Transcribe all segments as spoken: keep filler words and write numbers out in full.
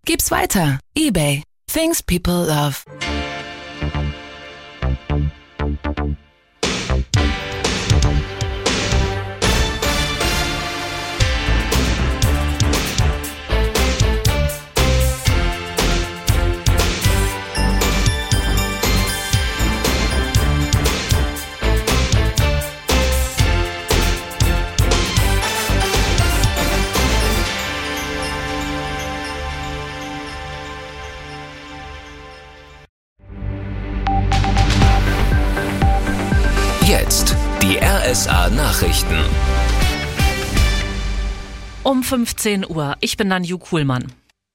Gib's weiter. eBay. Things people love. Jetzt die R S A-Nachrichten. Um fünfzehn Uhr. Ich bin Nanju Kuhlmann.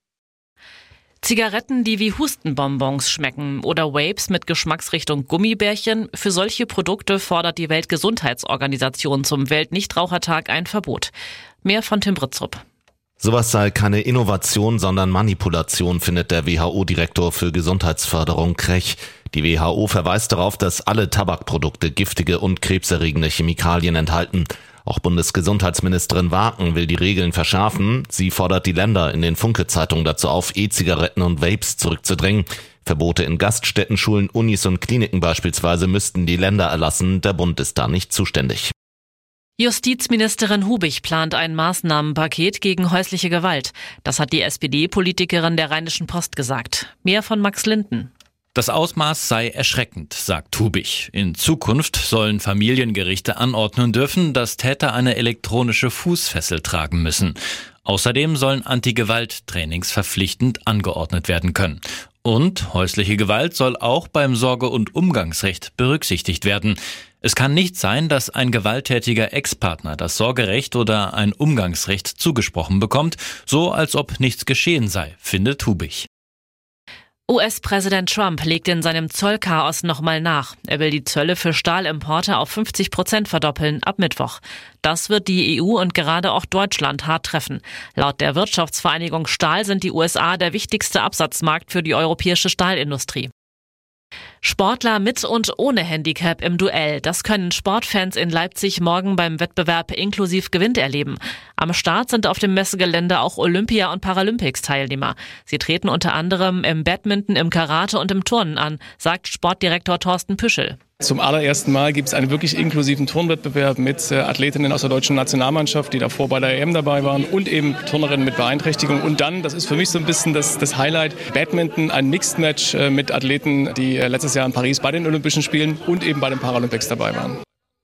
Zigaretten, die wie Hustenbonbons schmecken oder Vapes mit Geschmacksrichtung Gummibärchen, für solche Produkte fordert die Weltgesundheitsorganisation zum Weltnichtrauchertag ein Verbot. Mehr von Tim Britzrup. Sowas sei keine Innovation, sondern Manipulation, findet der W H O-Direktor für Gesundheitsförderung Krech. Die W H O verweist darauf, dass alle Tabakprodukte giftige und krebserregende Chemikalien enthalten. Auch Bundesgesundheitsministerin Waken will die Regeln verschärfen. Sie fordert die Länder in den Funke-Zeitungen dazu auf, E-Zigaretten und Vapes zurückzudrängen. Verbote in Gaststätten, Schulen, Unis und Kliniken beispielsweise müssten die Länder erlassen. Der Bund ist da nicht zuständig. Justizministerin Hubich plant ein Maßnahmenpaket gegen häusliche Gewalt. Das hat die S P D-Politikerin der Rheinischen Post gesagt. Mehr von Max Linden. Das Ausmaß sei erschreckend, sagt Hubich. In Zukunft sollen Familiengerichte anordnen dürfen, dass Täter eine elektronische Fußfessel tragen müssen. Außerdem sollen Anti-Gewalt-Trainings verpflichtend angeordnet werden können. Und häusliche Gewalt soll auch beim Sorge- und Umgangsrecht berücksichtigt werden. Es kann nicht sein, dass ein gewalttätiger Ex-Partner das Sorgerecht oder ein Umgangsrecht zugesprochen bekommt, so als ob nichts geschehen sei, findet Hubich. U S-Präsident Trump legt in seinem Zollchaos nochmal nach. Er will die Zölle für Stahlimporte auf fünfzig Prozent verdoppeln ab Mittwoch. Das wird die E U und gerade auch Deutschland hart treffen. Laut der Wirtschaftsvereinigung Stahl sind die U S A der wichtigste Absatzmarkt für die europäische Stahlindustrie. Sportler mit und ohne Handicap im Duell. Das können Sportfans in Leipzig morgen beim Wettbewerb inklusiv Gewinn erleben. Am Start sind auf dem Messegelände auch Olympia- und Paralympics-Teilnehmer. Sie treten unter anderem im Badminton, im Karate und im Turnen an, sagt Sportdirektor Thorsten Püschel. Zum allerersten Mal gibt es einen wirklich inklusiven Turnwettbewerb mit äh, Athletinnen aus der deutschen Nationalmannschaft, die davor bei der E M dabei waren und eben Turnerinnen mit Beeinträchtigung. Und dann, das ist für mich so ein bisschen das, das Highlight, Badminton, ein Mixed-Match äh, mit Athleten, die äh, letztes Jahr in Paris bei den Olympischen Spielen und eben bei den Paralympics dabei waren.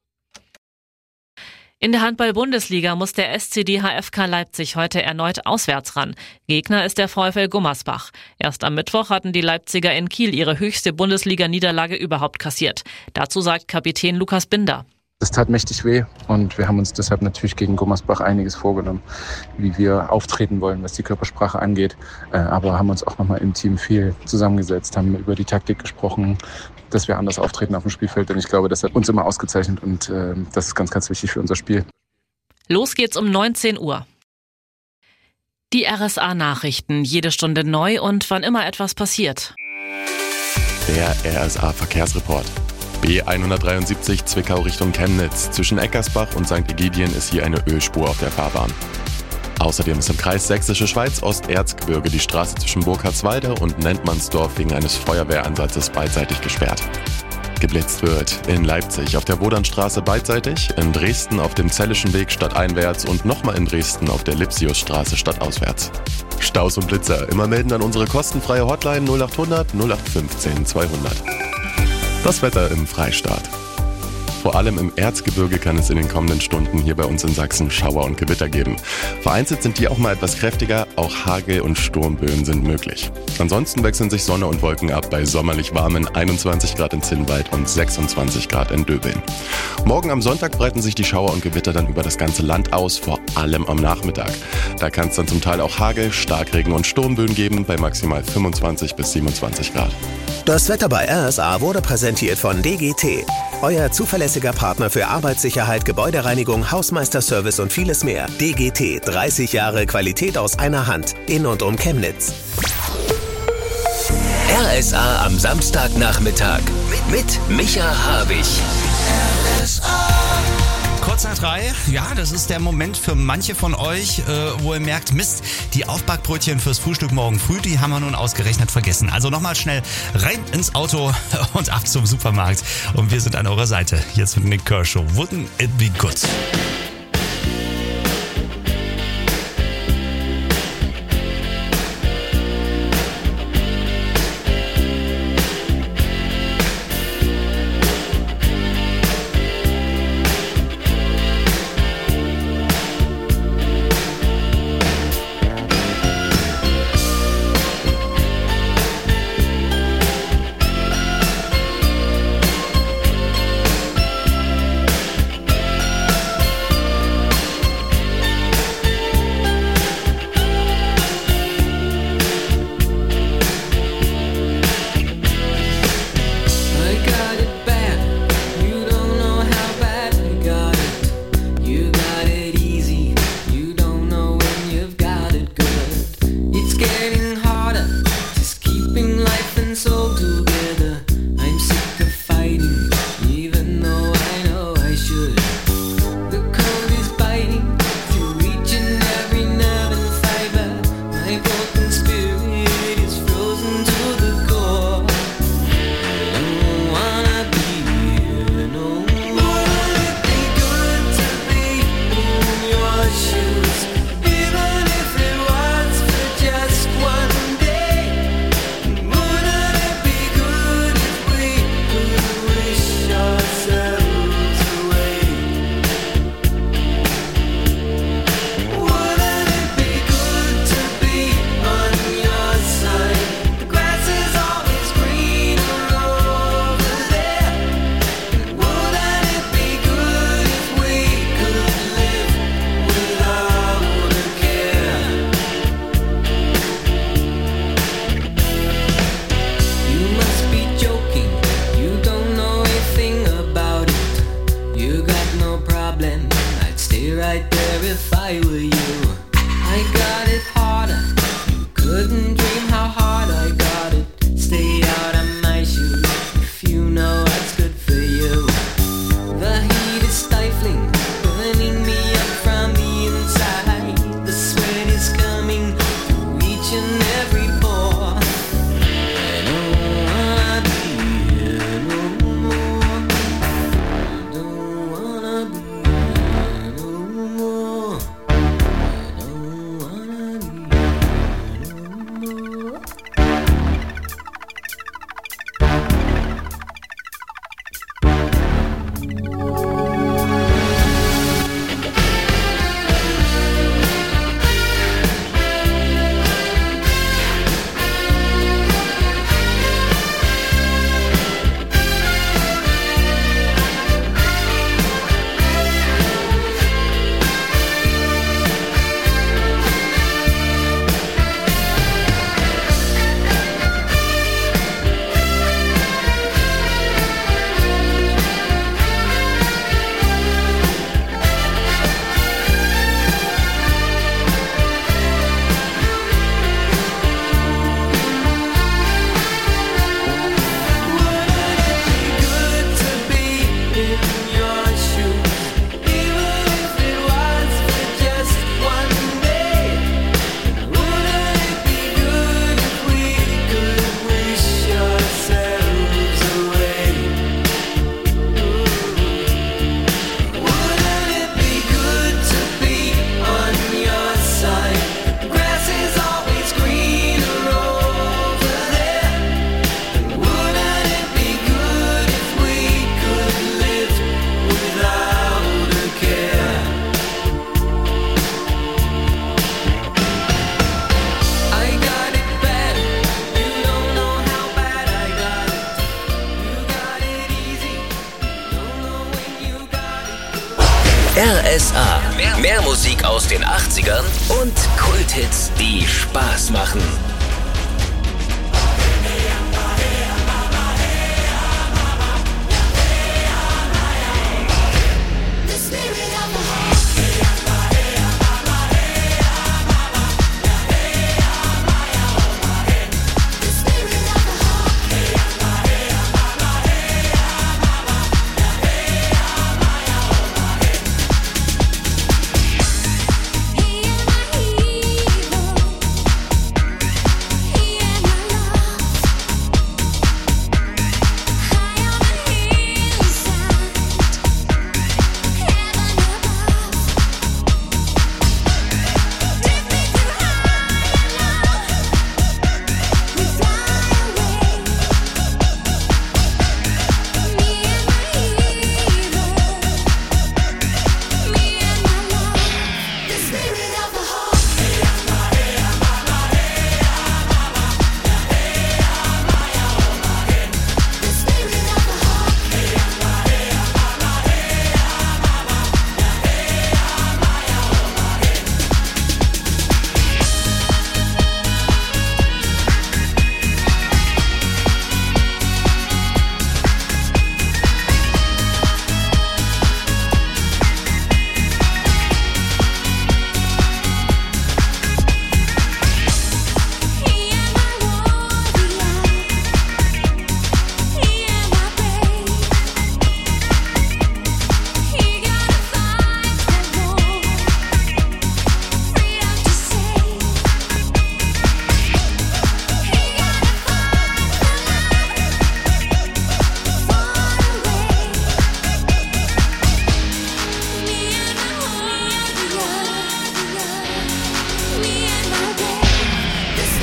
In der Handball-Bundesliga muss der S C D H F K Leipzig heute erneut auswärts ran. Gegner ist der VfL Gummersbach. Erst am Mittwoch hatten die Leipziger in Kiel ihre höchste Bundesliga-Niederlage überhaupt kassiert. Dazu sagt Kapitän Lukas Binder. Das tat mächtig weh und wir haben uns deshalb natürlich gegen Gummersbach einiges vorgenommen, wie wir auftreten wollen, was die Körpersprache angeht. Aber haben uns auch nochmal im Team viel zusammengesetzt, haben über die Taktik gesprochen, dass wir anders auftreten auf dem Spielfeld. Und ich glaube, das hat uns immer ausgezeichnet und das ist ganz, ganz wichtig für unser Spiel. Los geht's um neunzehn Uhr. Die R S A-Nachrichten, jede Stunde neu und wann immer etwas passiert. Der R S A-Verkehrsreport. B hundertdreiundsiebzig Zwickau Richtung Chemnitz. Zwischen Eckersbach und Sankt Egidien ist hier eine Ölspur auf der Fahrbahn. Außerdem ist im Kreis Sächsische Schweiz Osterzgebirge die Straße zwischen Burkhardswalde und Nentmannsdorf wegen eines Feuerwehreinsatzes beidseitig gesperrt. Geblitzt wird in Leipzig auf der Wodernstraße beidseitig, in Dresden auf dem Zellischen Weg stadteinwärts und nochmal in Dresden auf der Lipsiusstraße stadtauswärts. Staus und Blitzer immer melden an unsere kostenfreie Hotline null achthundert null acht fünfzehn zweihundert. Das Wetter im Freistaat. Vor allem im Erzgebirge kann es in den kommenden Stunden hier bei uns in Sachsen Schauer und Gewitter geben. Vereinzelt sind die auch mal etwas kräftiger, auch Hagel- und Sturmböen sind möglich. Ansonsten wechseln sich Sonne und Wolken ab bei sommerlich warmen einundzwanzig Grad in Zinnwald und sechsundzwanzig Grad in Döbeln. Morgen am Sonntag breiten sich die Schauer und Gewitter dann über das ganze Land aus, vor allem am Nachmittag. Da kann es dann zum Teil auch Hagel, Starkregen und Sturmböen geben bei maximal fünfundzwanzig bis siebenundzwanzig Grad. Das Wetter bei R S A wurde präsentiert von D G T. Euer zuverlässiger Partner für Arbeitssicherheit, Gebäudereinigung, Hausmeisterservice und vieles mehr. D G T, dreißig Jahre Qualität aus einer Hand. In und um Chemnitz. R S A am Samstagnachmittag mit Micha Habich. R S A Kurz nach drei, ja, das ist der Moment für manche von euch, äh, wo ihr merkt, Mist, die Aufbackbrötchen fürs Frühstück morgen früh, die haben wir nun ausgerechnet vergessen. Also nochmal schnell rein ins Auto und ab zum Supermarkt. Und wir sind an eurer Seite. Jetzt mit Nick Kershaw. Wouldn't it be good? R S A. Mehr, mehr Musik aus den achtzigern und Kulthits, die Spaß machen.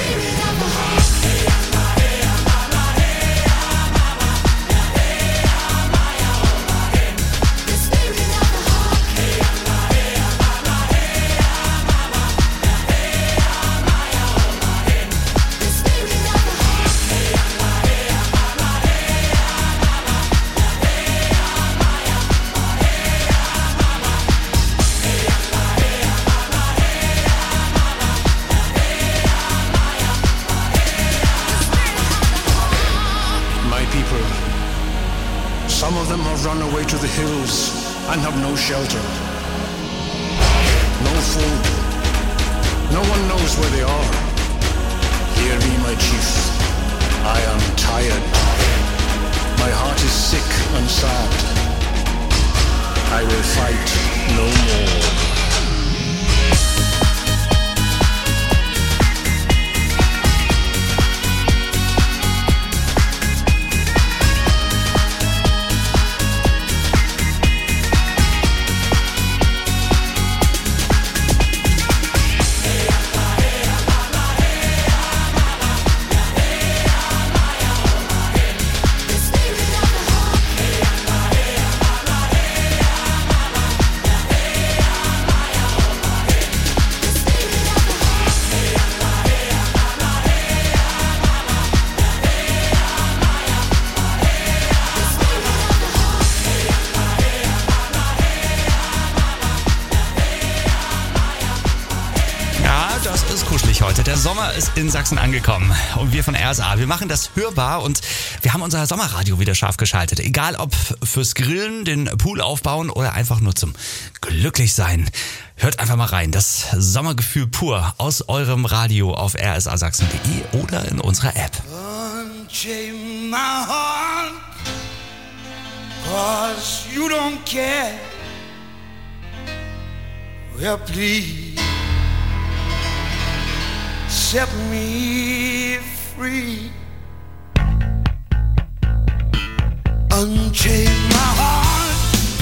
Some of them have run away to the hills and have no shelter, no food. No one knows where they are. Hear me, my chief. I am tired. My heart is sick and sad. I will fight no more. Der Sommer ist in Sachsen angekommen und wir von R S A, wir machen das hörbar und wir haben unser Sommerradio wieder scharf geschaltet. Egal ob fürs Grillen, den Pool aufbauen oder einfach nur zum Glücklichsein. Hört einfach mal rein, das Sommergefühl pur aus eurem Radio auf r s a sachsen punkt d e oder in unserer App. Unchain my heart, 'cause you don't care. Well, please set me free. Unchain my heart,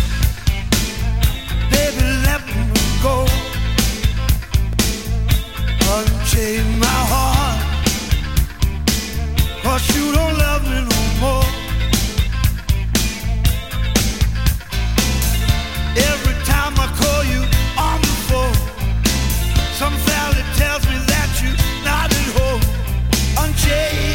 baby, let me go. Unchain my heart, 'cause you don't love me no more. Every time I call you on the phone, some valley tells me that you not at home. Unchain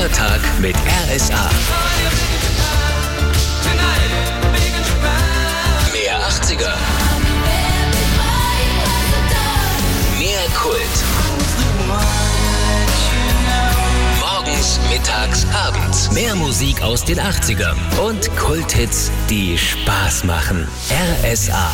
Hörtag mit R S A. Mehr achtziger. Mehr Kult. Morgens, mittags, abends. Mehr Musik aus den achtzigern. Und Kulthits, die Spaß machen. R S A.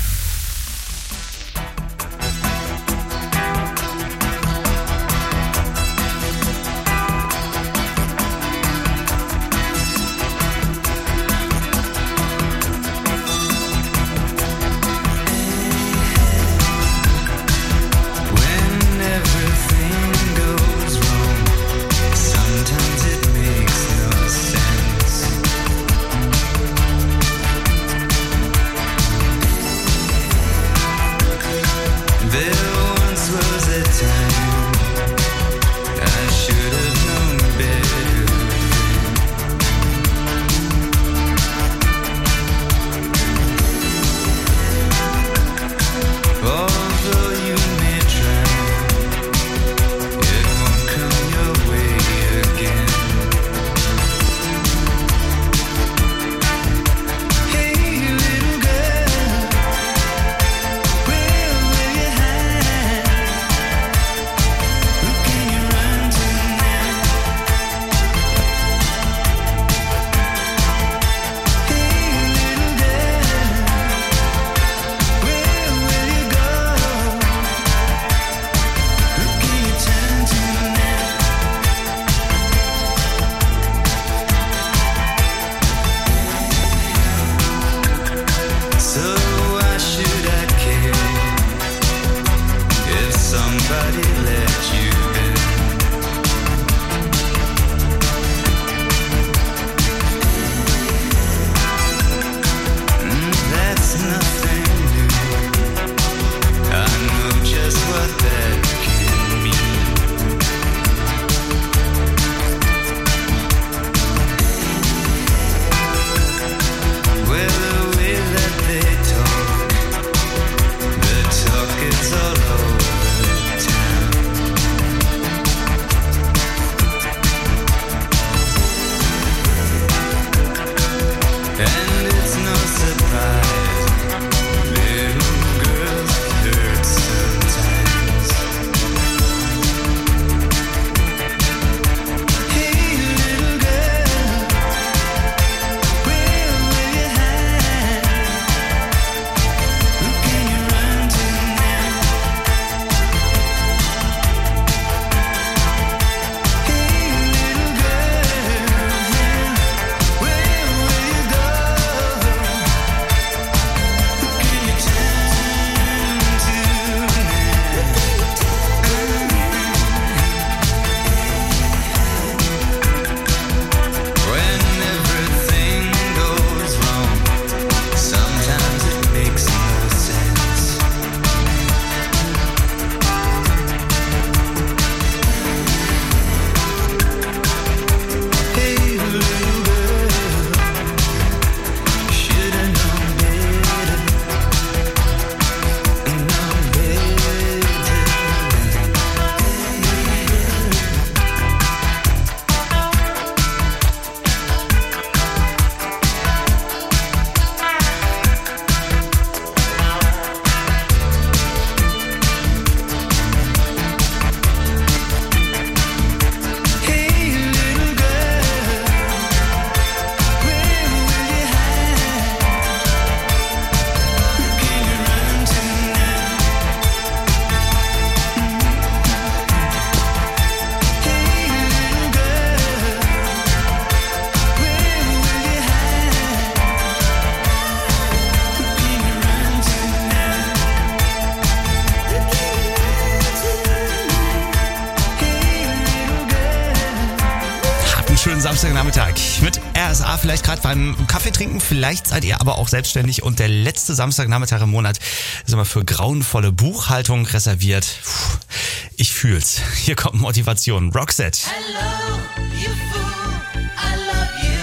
schönen Samstagnachmittag mit R S A, vielleicht gerade beim Kaffee trinken, vielleicht seid ihr aber auch selbstständig und der letzte Samstagnachmittag im Monat ist immer für grauenvolle Buchhaltung reserviert. Puh, ich fühl's. Hier kommt Motivation. Roxette. Hello, you fool, I love you.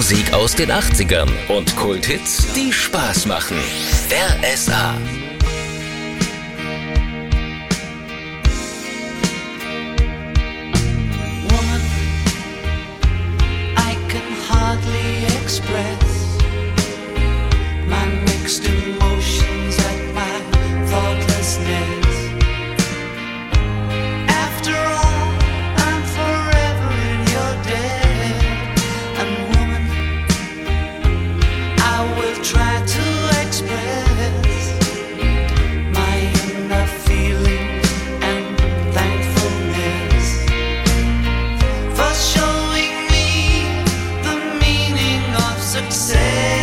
Musik aus den achtzigern und Kulthits, die Spaß machen. R S A. Woman, I can hardly express my mixed emotions at my thoughtlessness. After all, I'm forever in your debt. And woman, I will try to express my inner feelings and thankfulness for showing me the meaning of success.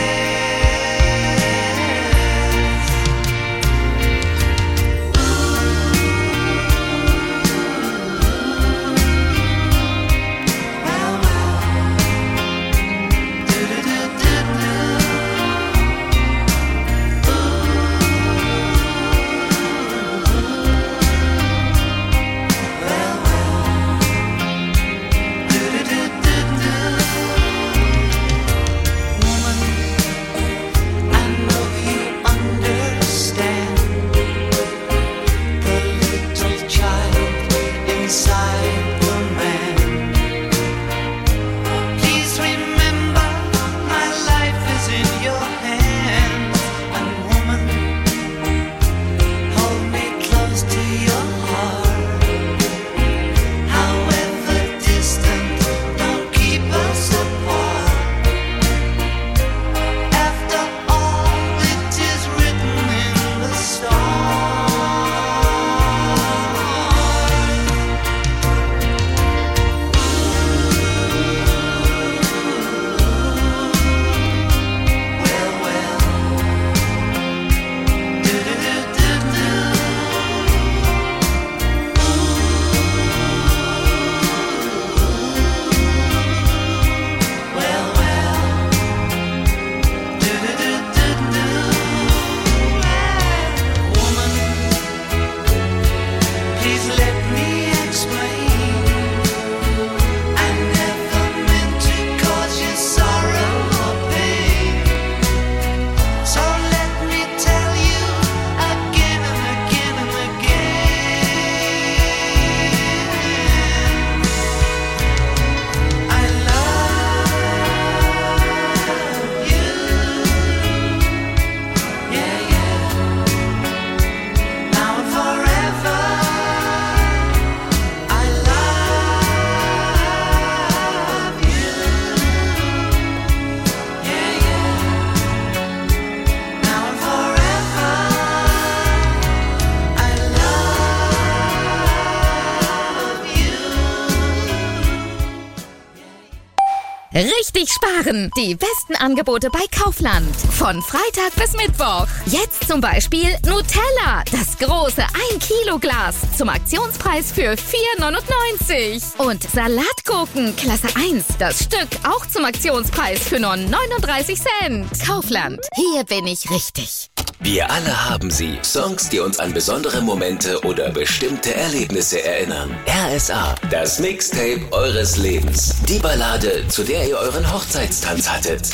Richtig sparen! Die besten Angebote bei Kaufland. Von Freitag bis Mittwoch. Jetzt zum Beispiel Nutella. Das große ein Kilo Glas. Zum Aktionspreis für vier neunundneunzig. Und Salatgurken Klasse eins. Das Stück auch zum Aktionspreis für nur neununddreißig Cent. Kaufland. Hier bin ich richtig. Wir alle haben sie. Songs, die uns an besondere Momente oder bestimmte Erlebnisse erinnern. R S A, das Mixtape eures Lebens. Die Ballade, zu der ihr euren Hochzeitstanz hattet.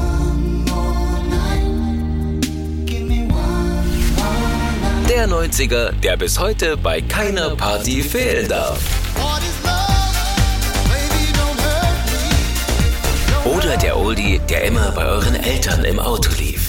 Der neunziger, der bis heute bei keiner Party fehlen darf. Oder der Oldie, der immer bei euren Eltern im Auto lief.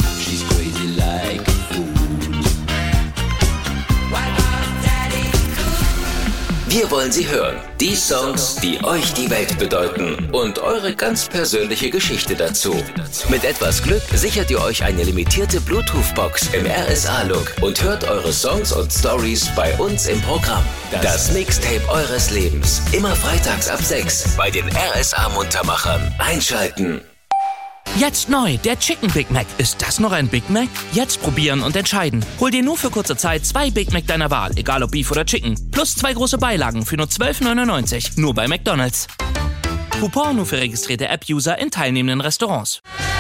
Wir wollen sie hören. Die Songs, die euch die Welt bedeuten. Und eure ganz persönliche Geschichte dazu. Mit etwas Glück sichert ihr euch eine limitierte Bluetooth-Box im R S A-Look und hört eure Songs und Stories bei uns im Programm. Das Mixtape eures Lebens. Immer freitags ab sechs bei den R S A-Muntermachern. Einschalten. Jetzt neu, der Chicken Big Mac. Ist das noch ein Big Mac? Jetzt probieren und entscheiden. Hol dir nur für kurze Zeit zwei Big Mac deiner Wahl, egal ob Beef oder Chicken. Plus zwei große Beilagen für nur zwölf neunundneunzig. Nur bei McDonald's. Coupon nur für registrierte App-User in teilnehmenden Restaurants.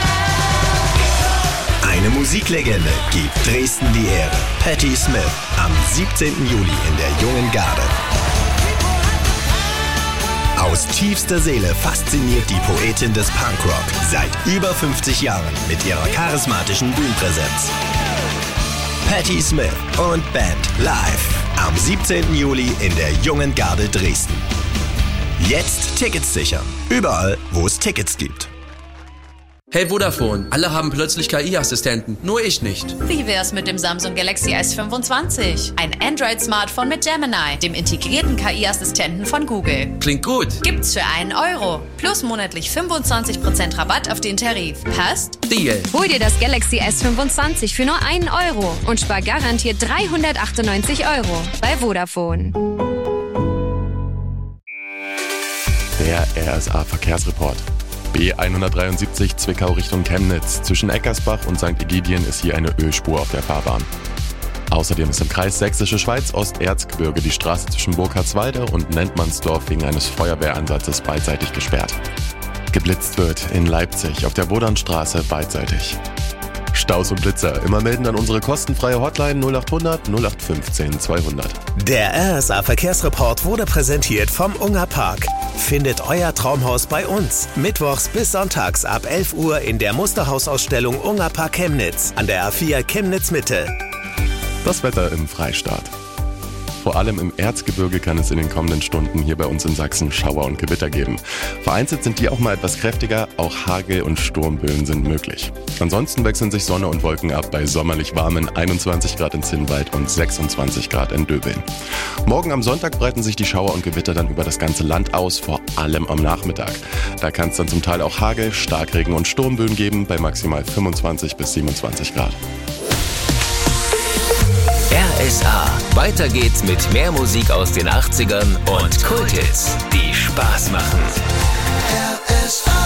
Eine Musiklegende gibt Dresden die Ehre. Patti Smith am siebzehnten Juli in der Jungen Garde. Aus tiefster Seele fasziniert die Poetin des Punkrock seit über fünfzig Jahren mit ihrer charismatischen Bühnenpräsenz. Patti Smith und Band live am siebzehnten Juli in der Jungen Garde Dresden. Jetzt Tickets sichern. Überall, wo es Tickets gibt. Hey Vodafone, alle haben plötzlich K I-Assistenten, nur ich nicht. Wie wär's mit dem Samsung Galaxy S fünfundzwanzig? Ein Android-Smartphone mit Gemini, dem integrierten K I-Assistenten von Google. Klingt gut. Gibt's für einen Euro. Plus monatlich fünfundzwanzig Prozent Rabatt auf den Tarif. Passt? Deal. Hol dir das Galaxy S fünfundzwanzig für nur einen Euro und spar garantiert dreihundertachtundneunzig Euro bei Vodafone. Der R S A-Verkehrsreport. B hundertdreiundsiebzig Zwickau Richtung Chemnitz. Zwischen Eckersbach und Sankt Ägidien ist hier eine Ölspur auf der Fahrbahn. Außerdem ist im Kreis Sächsische Schweiz Osterzgebirge die Straße zwischen Burkhardswalde und Nentmannsdorf wegen eines Feuerwehransatzes beidseitig gesperrt. Geblitzt wird in Leipzig auf der Bodernstraße beidseitig. Staus und Blitzer. Immer melden an unsere kostenfreie Hotline null achthundert null acht fünfzehn zweihundert. Der R S A-Verkehrsreport wurde präsentiert vom Unger Park. Findet euer Traumhaus bei uns. Mittwochs bis sonntags ab elf Uhr in der Musterhausausstellung Unger Park Chemnitz an der A vier Chemnitz Mitte. Das Wetter im Freistaat. Vor allem im Erzgebirge kann es in den kommenden Stunden hier bei uns in Sachsen Schauer und Gewitter geben. Vereinzelt sind die auch mal etwas kräftiger, auch Hagel und Sturmböen sind möglich. Ansonsten wechseln sich Sonne und Wolken ab bei sommerlich warmen einundzwanzig Grad in Zinnwald und sechsundzwanzig Grad in Döbeln. Morgen am Sonntag breiten sich die Schauer und Gewitter dann über das ganze Land aus, vor allem am Nachmittag. Da kann es dann zum Teil auch Hagel, Starkregen und Sturmböen geben bei maximal fünfundzwanzig bis siebenundzwanzig Grad. R S A. Weiter geht's mit mehr Musik aus den achtzigern und Kulthits, die Spaß machen. R S A.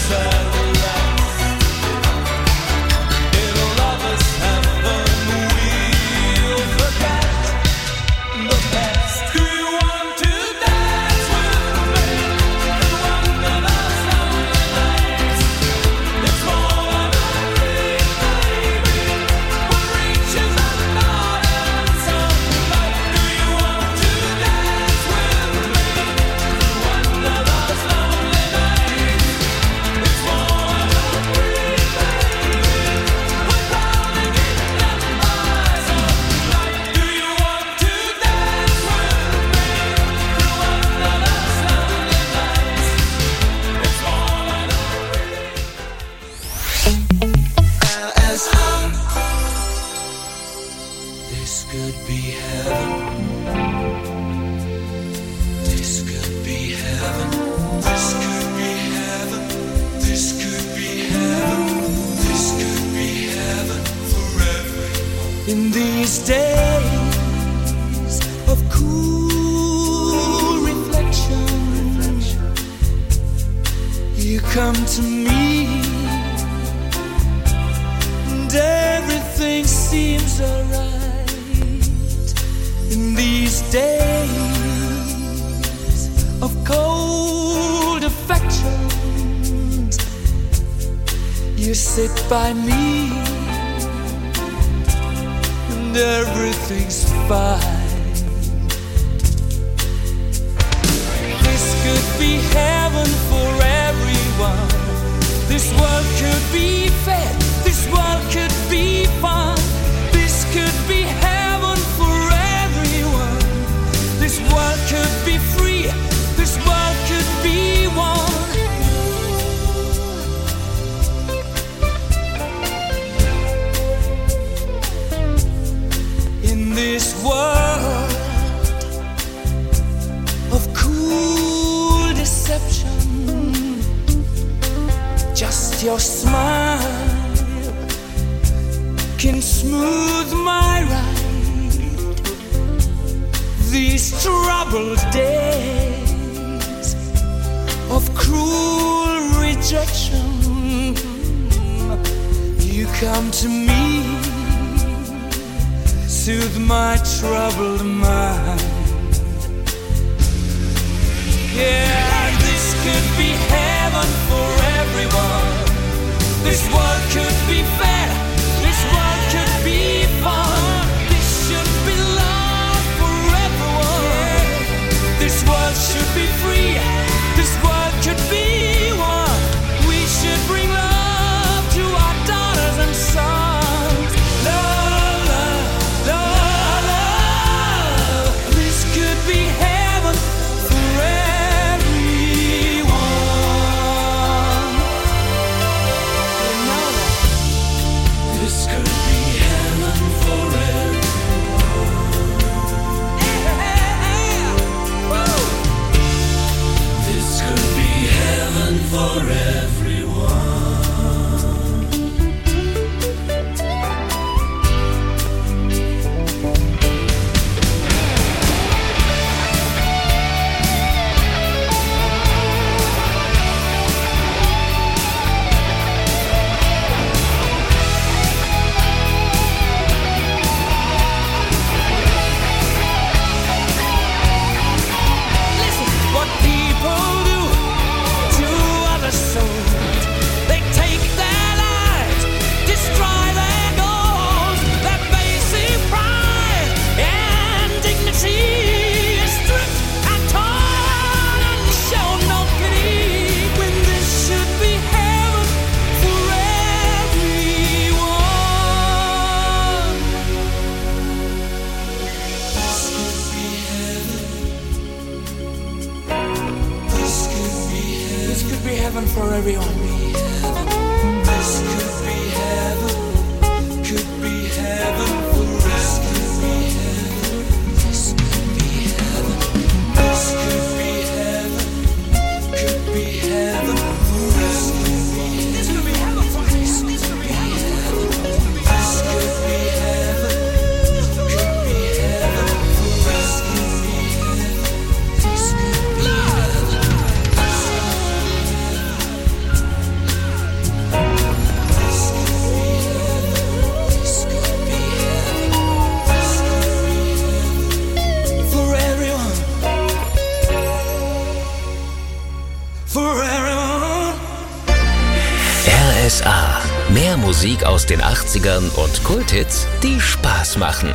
In these days of cool reflection, you come to me and everything seems alright. In these days of cold affections, you sit by me and everything's fine. This could be heaven for everyone. This world could be fair. This world could be fun. This could be heaven for everyone. This world could be free. This world could be one. In this world of cool deception, just your smile can smooth my ride. These troubled days of cruel rejection, you come to me, soothe my troubled mind. Yeah, this could be heaven for everyone. This world could be fair. This world could be fun. This should be love for everyone. This world should be free. This world could be one. We should bring love to our daughters and sons. Love, love, love, love. This could be heaven for everyone. R S A. Mehr Musik aus den achtzigern und Kulthits, die Spaß machen.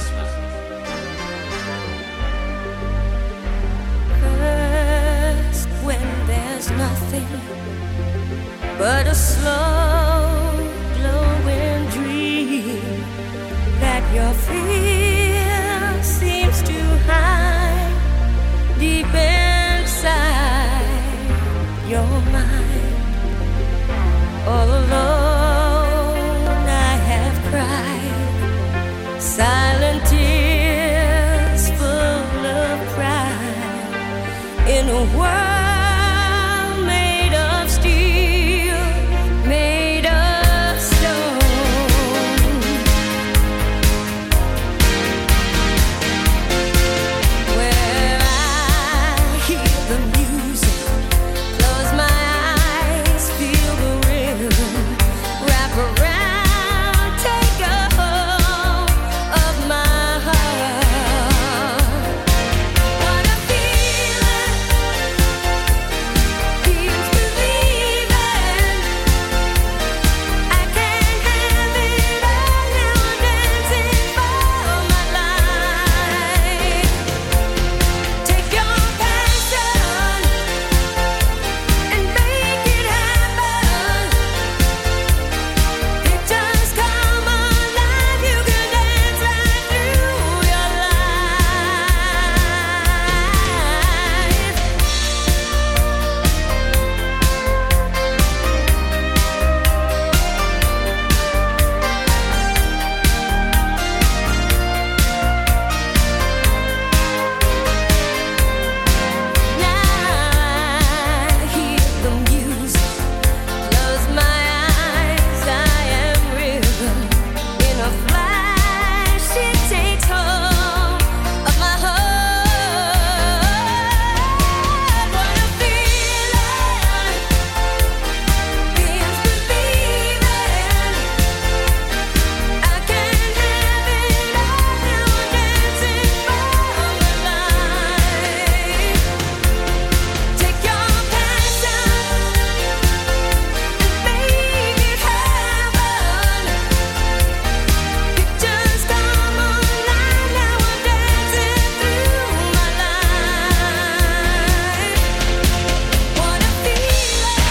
First, when there's nothing but a slow, glowing dream that your fear seems to hide deep inside your mind. All alone I have cried silent tears full of pride in a world made of steel, made of stone. Where I hear the music, close my eyes, feel the rhythm, wrap around, take a hold of my heart. What a feeling, feels believing. I can't have it all now, dancing for my life. Take your passion and make it happen. It just come alive. You can dance right through your life. Now I hear the music, close my eyes, I am rhythm. In a flash, it takes hold of my heart. What a feeling, feels believing. I can't have it all now, dancing for my life. Take your passion and make it happen. It just come alive now, I'm dancing through my life. What a feeling.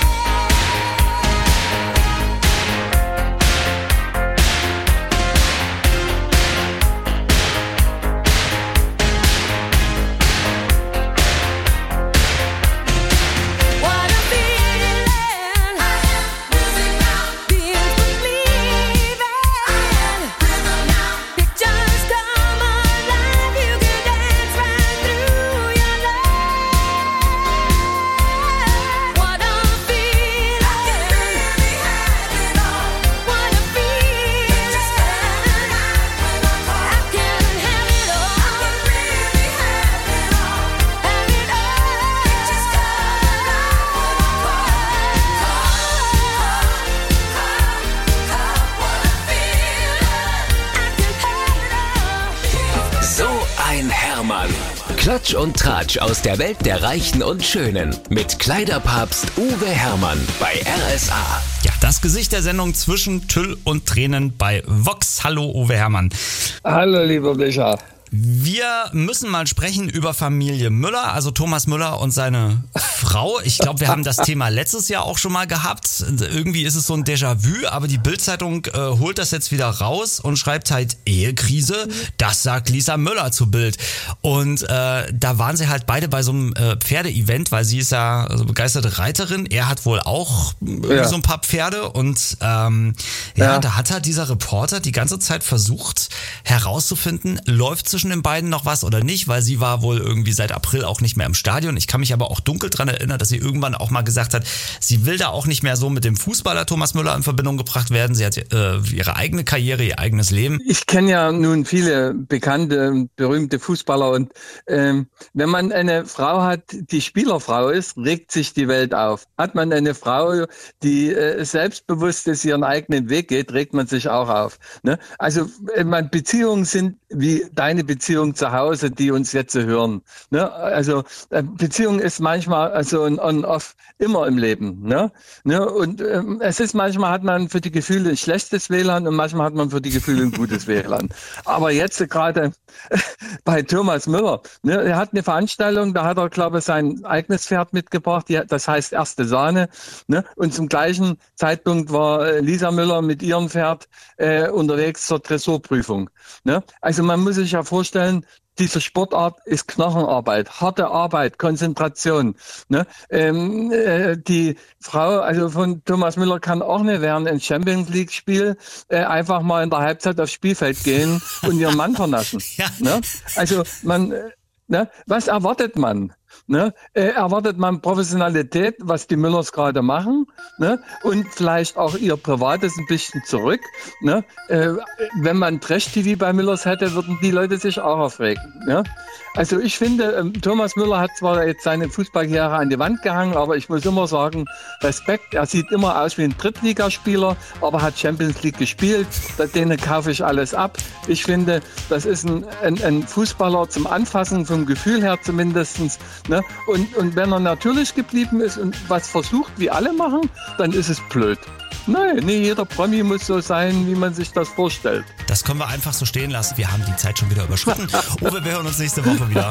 What a feeling. I am moving now, feels believing. Rhythm now, it just come alive. You can dance right through your life. What a feeling. I can really have it all. What a feeling. Just come alive when I call. I can have it all. I can really have it all. Have it all. It just come alive when I call. So ein Hermann. Klatsch und Tratsch aus der Welt der Reichen und Schönen. Mit Kleiderpapst Uwe Hermann bei R S A. Ja, das Gesicht der Sendung zwischen Tüll und Tränen bei Vox. Hallo Uwe Hermann. Hallo lieber Micha. Wir müssen mal sprechen über Familie Müller, also Thomas Müller und seine Frau. Ich glaube, wir haben das Thema letztes Jahr auch schon mal gehabt. Irgendwie ist es so ein Déjà-vu, aber die Bild-Zeitung äh, holt das jetzt wieder raus und schreibt halt Ehekrise. Das sagt Lisa Müller zu Bild. Und äh, da waren sie halt beide bei so einem äh, Pferde-Event, weil sie ist ja also begeisterte Reiterin. Er hat wohl auch irgendwie Ja. so ein paar Pferde und ähm, ja, Ja. da hat halt dieser Reporter die ganze Zeit versucht herauszufinden, läuft zwischen den beiden noch was oder nicht, weil sie war wohl irgendwie seit April auch nicht mehr im Stadion. Ich kann mich aber auch dunkel dran erinnern, dass sie irgendwann auch mal gesagt hat, sie will da auch nicht mehr so mit dem Fußballer Thomas Müller in Verbindung gebracht werden. Sie hat äh, ihre eigene Karriere, ihr eigenes Leben. Ich kenne ja nun viele bekannte, berühmte Fußballer und ähm, wenn man eine Frau hat, die Spielerfrau ist, regt sich die Welt auf. Hat man eine Frau, die äh, selbstbewusst ist, ihren eigenen Weg geht, regt man sich auch auf. Ne? Also äh, man, Beziehungen sind wie deine eine Beziehung zu Hause, die uns jetzt hören. Ne? Also Beziehung ist manchmal also ein On-Off immer im Leben. Ne? Ne? Und ähm, es ist manchmal hat man für die Gefühle ein schlechtes W L A N und manchmal hat man für die Gefühle ein gutes W L A N. Aber jetzt gerade bei Thomas Müller, ne? Er hat eine Veranstaltung, da hat er, glaube ich, sein eigenes Pferd mitgebracht, die, das heißt Erste Sahne. Ne? Und zum gleichen Zeitpunkt war äh, Lisa Müller mit ihrem Pferd äh, unterwegs zur Dressurprüfung. Ne? Also man muss sich ja vorstellen, diese Sportart ist Knochenarbeit, harte Arbeit, Konzentration. Ne? Ähm, äh, die Frau, also von Thomas Müller, kann auch nicht während ein Champions League Spiel äh, einfach mal in der Halbzeit aufs Spielfeld gehen und ihren Mann vernaschen. Ja. Ne? Also man, äh, ne? Was erwartet man? Ne? Äh, erwartet man Professionalität, was die Müllers gerade machen, ne? Und vielleicht auch ihr Privates ein bisschen zurück. Ne? Äh, wenn man Trash-T V bei Müllers hätte, würden die Leute sich auch aufregen. Ne? Also ich finde, ähm, Thomas Müller hat zwar jetzt seine Fußballkarriere an die Wand gehangen, aber ich muss immer sagen, Respekt, er sieht immer aus wie ein Drittligaspieler, aber hat Champions League gespielt, denen kaufe ich alles ab. Ich finde, das ist ein, ein, ein Fußballer zum Anfassen, vom Gefühl her zumindestens. Ne? Und, und wenn er natürlich geblieben ist und was versucht, wie alle machen, dann ist es blöd. Nein, nee, jeder Promi muss so sein, wie man sich das vorstellt. Das können wir einfach so stehen lassen. Wir haben die Zeit schon wieder überschritten. Uwe, wir hören uns nächste Woche wieder.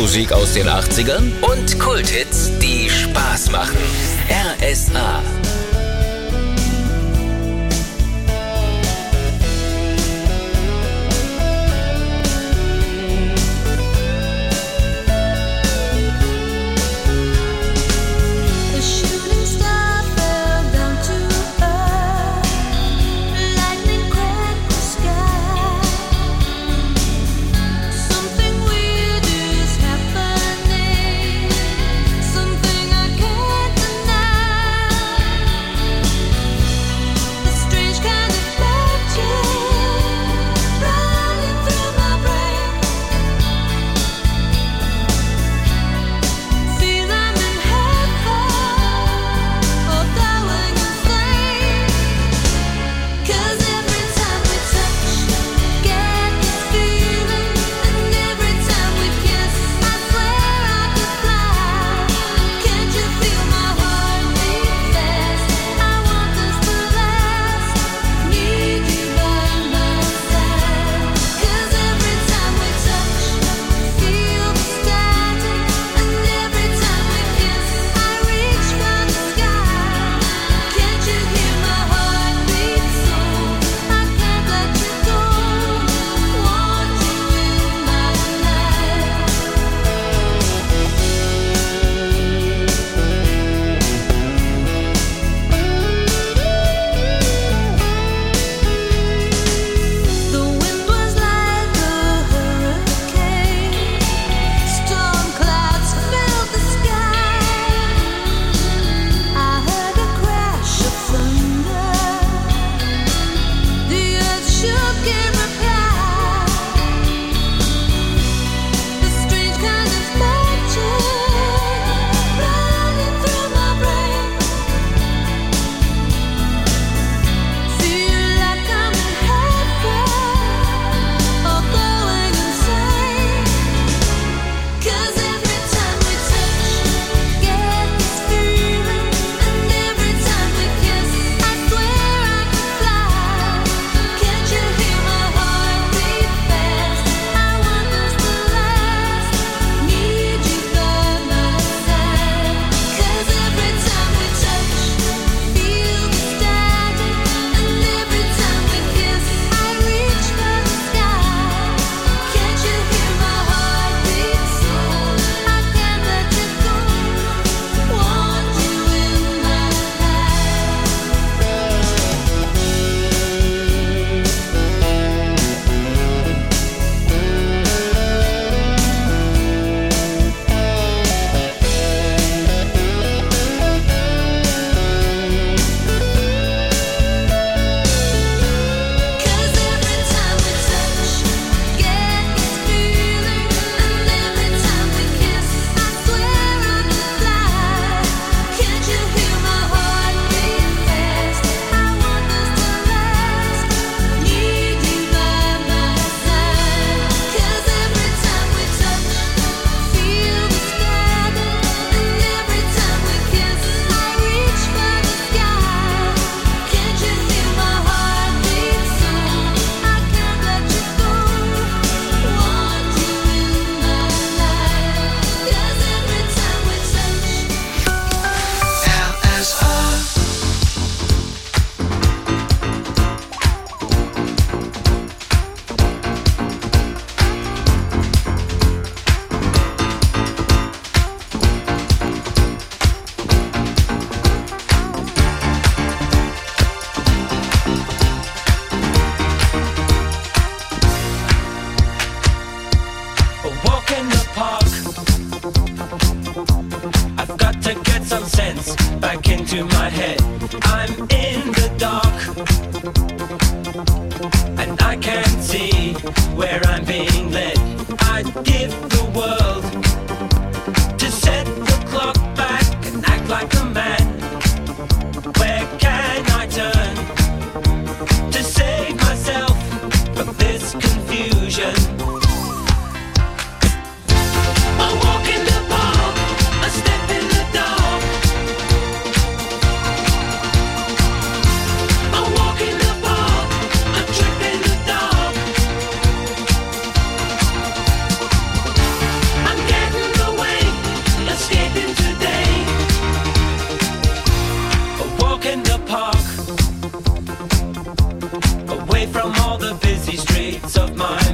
Musik aus den achtzigern und Kulthits, die Spaß machen. R S A. Something I can't deny.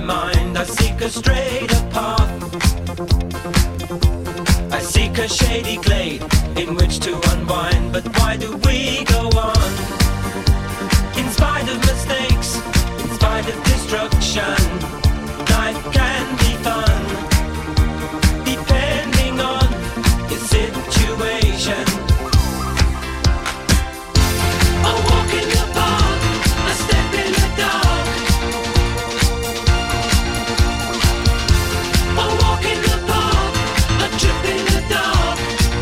mind. I seek a straighter path. I seek a shady glade in which to unwind. But why do we go on? In spite of mistakes, in spite of destruction, life can be fun, depending on the situation. A walk in the park, a step in the dark. A walk in the park, a trip in the dark.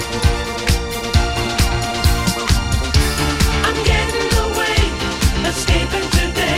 I'm getting away, escaping today.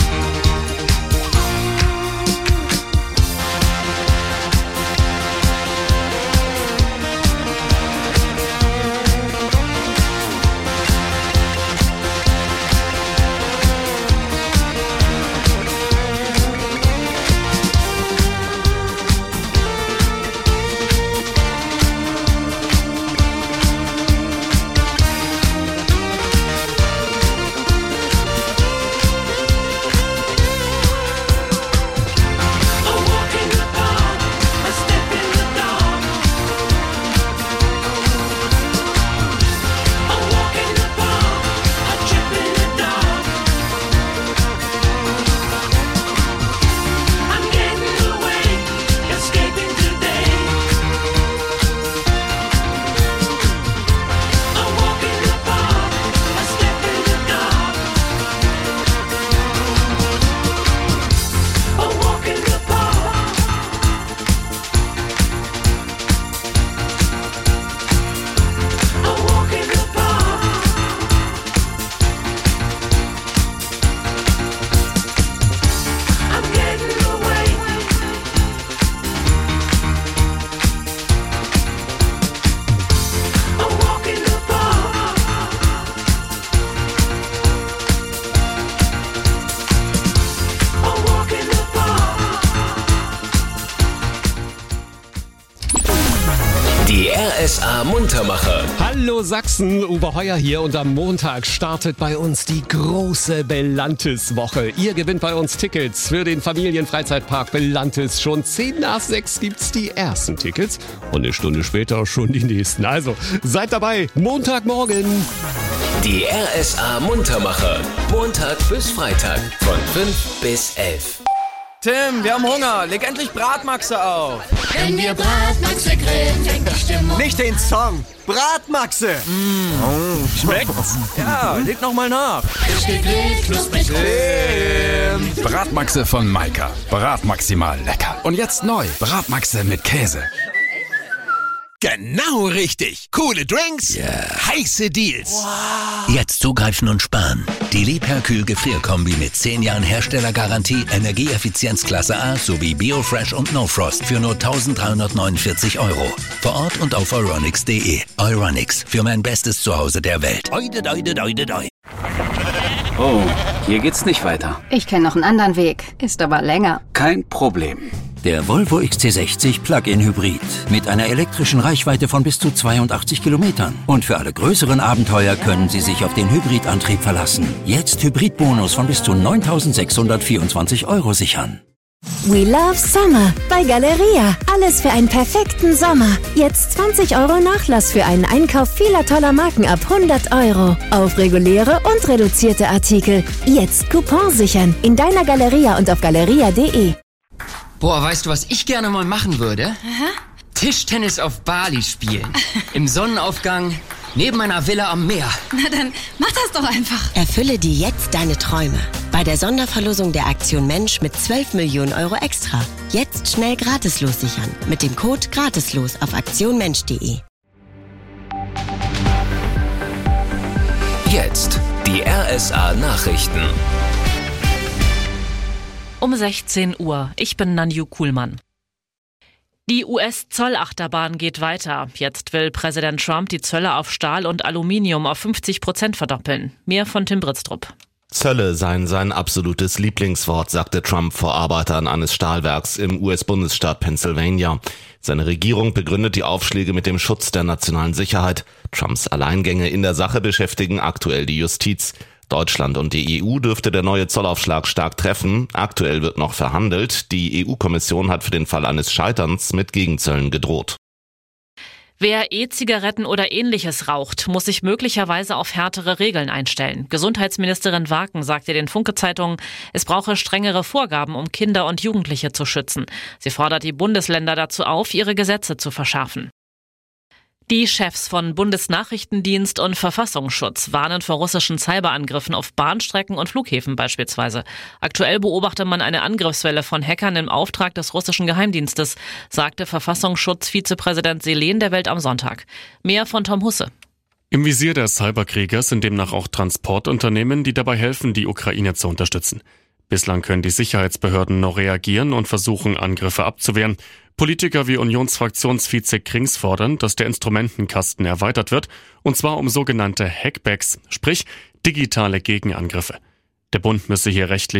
Die R S A Muntermacher. Hallo Sachsen, Uwe Heuer hier und am Montag startet bei uns die große Belantis-Woche. Ihr gewinnt bei uns Tickets für den Familienfreizeitpark Belantis. Schon zehn nach sechs gibt's die ersten Tickets und eine Stunde später schon die nächsten. Also seid dabei, Montagmorgen. Die R S A Muntermacher. Montag bis Freitag von fünf bis elf. Tim, wir haben Hunger. Leg endlich Bratmaxe auf. Wenn wir Bratmaxe grillen, fängt die Stimmung. Nicht den Song. Bratmaxe. Mm. Oh, schmeckt's? Ja, leg noch mal nach. Frisch gegrillt, knusprig. Tim. Bratmaxe von Maika. Bratmaximal lecker. Und jetzt neu. Bratmaxe mit Käse. Genau richtig. Coole Drinks, yeah. Heiße Deals. Wow. Jetzt zugreifen und sparen. Die Liebherr-Kühl Gefrierkombi mit zehn Jahren Herstellergarantie, Energieeffizienz Klasse A sowie Biofresh und No Frost für nur eintausenddreihundertneunundvierzig Euro. Vor Ort und auf euronics punkt de. Euronics, für mein bestes Zuhause der Welt. Oide, oide, oide, oide. Oh, hier geht's nicht weiter. Ich kenne noch einen anderen Weg, ist aber länger. Kein Problem. Der Volvo X C sechzig Plug-in Hybrid mit einer elektrischen Reichweite von bis zu zweiundachtzig Kilometern. Und für alle größeren Abenteuer können Sie sich auf den Hybridantrieb verlassen. Jetzt Hybridbonus von bis zu neuntausendsechshundertvierundzwanzig Euro sichern. We love Summer bei Galeria. Alles für einen perfekten Sommer. Jetzt zwanzig Euro Nachlass für einen Einkauf vieler toller Marken ab hundert Euro. Auf reguläre und reduzierte Artikel. Jetzt Coupon sichern. In deiner Galeria und auf galeria punkt de. Boah, weißt du, was ich gerne mal machen würde? Aha. Tischtennis auf Bali spielen. Im Sonnenaufgang, neben einer Villa am Meer. Na dann, mach das doch einfach. Erfülle dir jetzt deine Träume. Bei der Sonderverlosung der Aktion Mensch mit zwölf Millionen Euro extra. Jetzt schnell gratislos sichern. Mit dem Code gratislos auf aktionmensch punkt de. Jetzt die R S A Nachrichten. Um sechzehn Uhr. Ich bin Nanju Kuhlmann. Die U S-Zollachterbahn geht weiter. Jetzt will Präsident Trump die Zölle auf Stahl und Aluminium auf fünfzig Prozent verdoppeln. Mehr von Tim Britztrup. Zölle seien sein absolutes Lieblingswort, sagte Trump vor Arbeitern eines Stahlwerks im U S-Bundesstaat Pennsylvania. Seine Regierung begründet die Aufschläge mit dem Schutz der nationalen Sicherheit. Trumps Alleingänge in der Sache beschäftigen aktuell die Justiz. Deutschland und die E U dürfte der neue Zollaufschlag stark treffen. Aktuell wird noch verhandelt. Die E U-Kommission hat für den Fall eines Scheiterns mit Gegenzöllen gedroht. Wer E-Zigaretten oder Ähnliches raucht, muss sich möglicherweise auf härtere Regeln einstellen. Gesundheitsministerin Waken sagte den Funke-Zeitungen, es brauche strengere Vorgaben, um Kinder und Jugendliche zu schützen. Sie fordert die Bundesländer dazu auf, ihre Gesetze zu verschärfen. Die Chefs von Bundesnachrichtendienst und Verfassungsschutz warnen vor russischen Cyberangriffen auf Bahnstrecken und Flughäfen beispielsweise. Aktuell beobachte man eine Angriffswelle von Hackern im Auftrag des russischen Geheimdienstes, sagte Verfassungsschutzvizepräsident Selen der Welt am Sonntag. Mehr von Tom Husse. Im Visier der Cyberkrieger sind demnach auch Transportunternehmen, die dabei helfen, die Ukraine zu unterstützen. Bislang können die Sicherheitsbehörden noch reagieren und versuchen, Angriffe abzuwehren. Politiker wie Unionsfraktionsvize Krings fordern, dass der Instrumentenkasten erweitert wird, und zwar um sogenannte Hackbacks, sprich digitale Gegenangriffe. Der Bund müsse hier rechtlich